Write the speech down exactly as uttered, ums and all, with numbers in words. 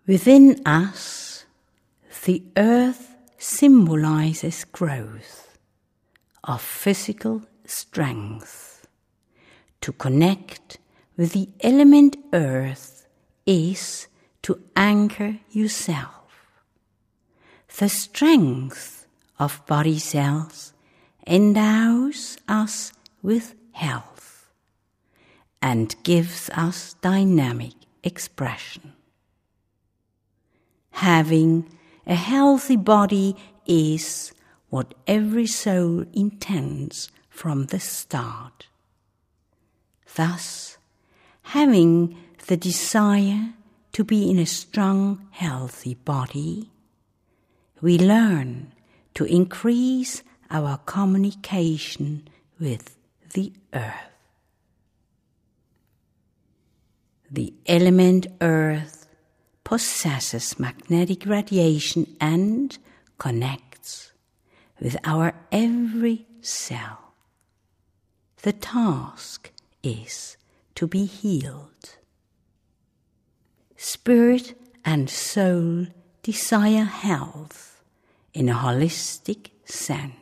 Within us, the earth symbolizes growth of physical strength. To connect with the element earth is to anchor yourself. The strength of body cells endows us with health and gives us dynamic expression. Having a healthy body is what every soul intends from the start. Thus, having the desire to be in a strong, healthy body, we learn to increase our communication with the earth. The element earth possesses magnetic radiation and connects with our every cell. The task is to be healed. Spirit and soul desire health in a holistic sense.